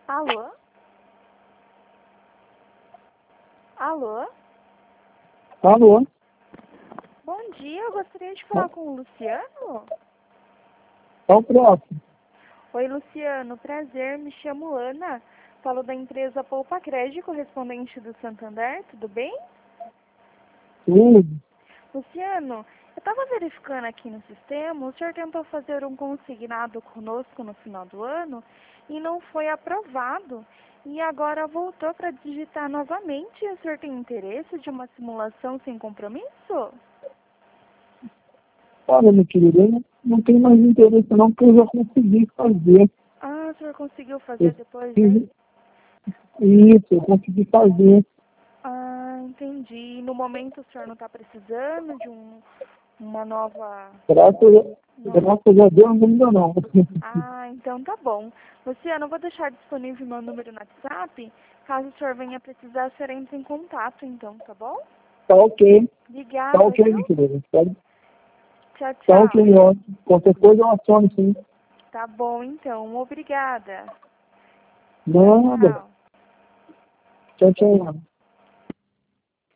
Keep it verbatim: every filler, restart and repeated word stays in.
Alô? Alô? Alô? Bom dia, eu gostaria de falar com o Luciano. Qual o próximo? Oi, Luciano, prazer, me chamo Ana. Falo da empresa Poupa Crédito, correspondente do Santander, tudo bem? Tudo. Luciano, eu estava verificando aqui no sistema, o senhor tentou fazer um consignado conosco no final do ano e não foi aprovado. E agora voltou para digitar novamente. O senhor tem interesse de uma simulação sem compromisso? Olha, meu querido, eu não, não tenho mais interesse não, porque eu já consegui fazer. Ah, o senhor conseguiu fazer Eu depois, né? fiz isso, eu consegui fazer. Ah, entendi. No momento o senhor não está precisando de um, uma nova... Graças, a- nova... graças a Deus ainda não. Ah, então tá bom. Luciano, eu vou deixar disponível meu número no WhatsApp. Caso o senhor venha precisar, o senhor entra em contato, então, tá bom? Tá ok. Tá Obrigada, ok, viu? meu querido. Tá, Tchau, tá ok, tchau. ótimo. Qualquer coisa eu aciono, sim. Tá bom, então. Obrigada. Tchau, Nada. tchau. Tchau, tchau.